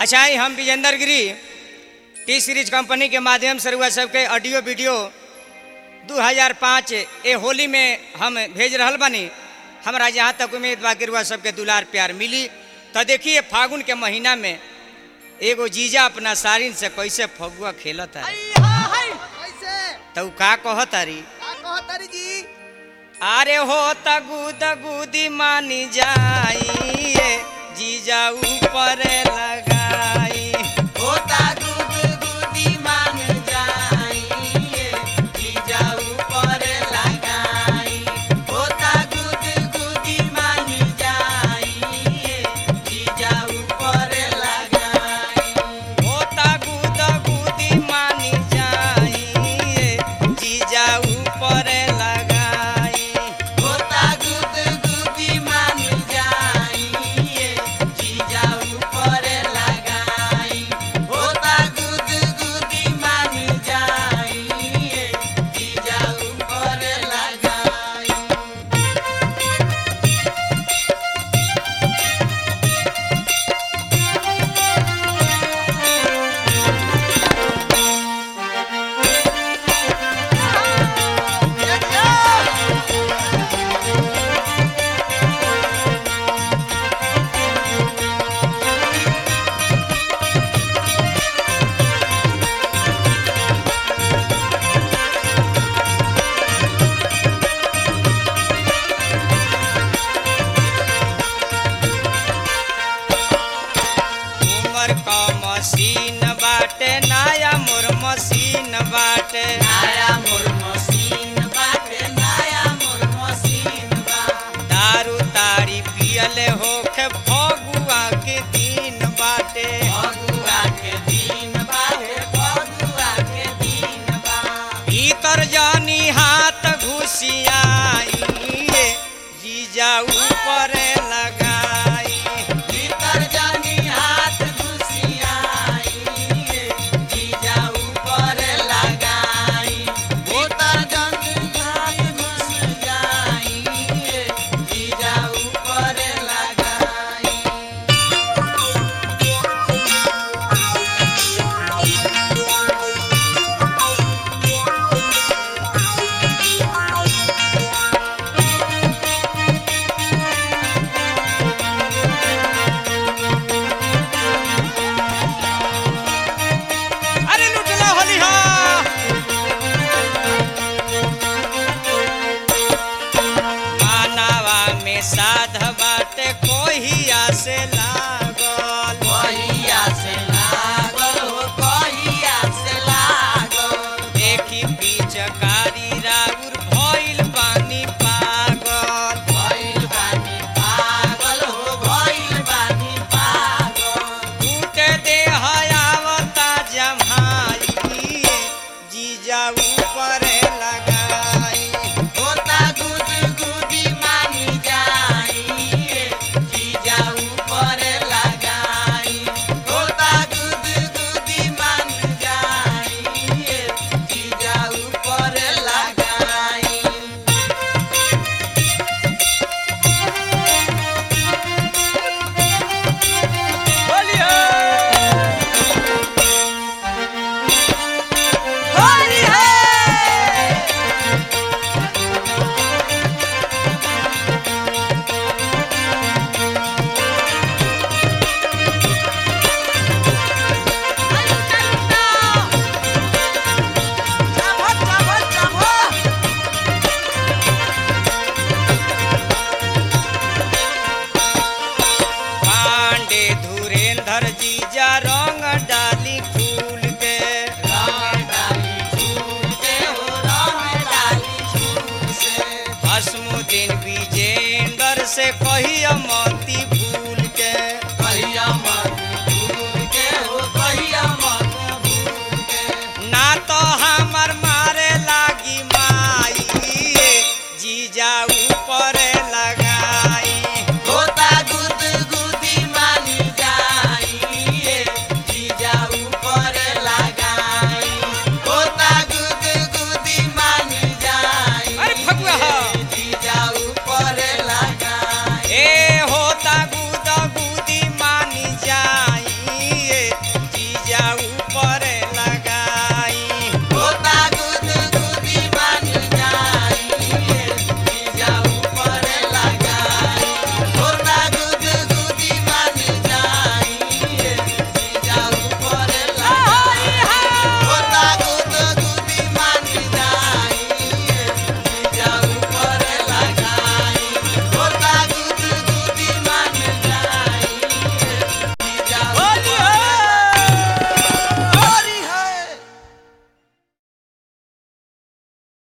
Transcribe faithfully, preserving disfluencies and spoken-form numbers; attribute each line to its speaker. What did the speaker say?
Speaker 1: अच्छा ही हम विजेंद्र गिरी टी सीरीज कंपनी के माध्यम से रुआ सबके ऑडियो वीडियो दो हज़ार पाँच ए होली में हम भेज रहल बानी। हमारा जहाँ तक उम्मीद बा कि रुआ सबके दुलार प्यार मिली। तो देखिए फागुन के महीना में एगो जीजा अपना सारिन से कैसे फगुआ खेलत है तो का कहतारी
Speaker 2: जी
Speaker 1: अरे हो तगू दगूदी मानी जाई जीजा ऊपर लगाई
Speaker 2: होता दूध दूधी मान जाई जीजा ऊपर लगाई होता दूध दूधी मान जाई जीजा ऊपर लगाई
Speaker 1: हो तगू दगूदी मानी जाई जीजा ऊपर लगाई
Speaker 2: होता दूध दूधी मान जाई जीजा ऊपर लगाई होता दूध दूधी मान जाई जीजा ऊपर लगाई
Speaker 1: उमर का मशीन बाटे नया मोर मशीन बाटे
Speaker 2: नया मोर मशीन बाटे नया मोर मशीन बा
Speaker 1: दारू तारी पियले होके फगुआ के दिन बाटे
Speaker 2: फगुआ के दिन बाटे फगुआ के दिन बा
Speaker 1: भीतर जानी हाथ घुसियाई जीजा ऊपर लगाई
Speaker 2: भीतर जानी हाथ घुसियाई जीजा ऊपर लगाई भीतर जानी हाथ घुसियाई जीजा ऊपर लगाई
Speaker 1: अरे लुटला होली हो मानवा में साध बाटे कोहिया से लागल
Speaker 2: कहिया से लागल हो कहिया से लागल
Speaker 1: देखी पिचकारी राउर भइल पानी पागल
Speaker 2: भइल बानी पागल हो भइल बानी पागल
Speaker 1: टूटे दे हयावता जमाई जीजा ऊपर लगाई
Speaker 2: होता गुद गुदी मानी जाई जीजा ऊपर लगाई होता गुद गुदी मान जाई जीजा ऊपर लगाई
Speaker 1: बोलिए
Speaker 2: होली है
Speaker 1: पांडे धुरेंद्र जीजा रंग डाली फूल के हसमुद्दीन विजेंद्र से कहिया मन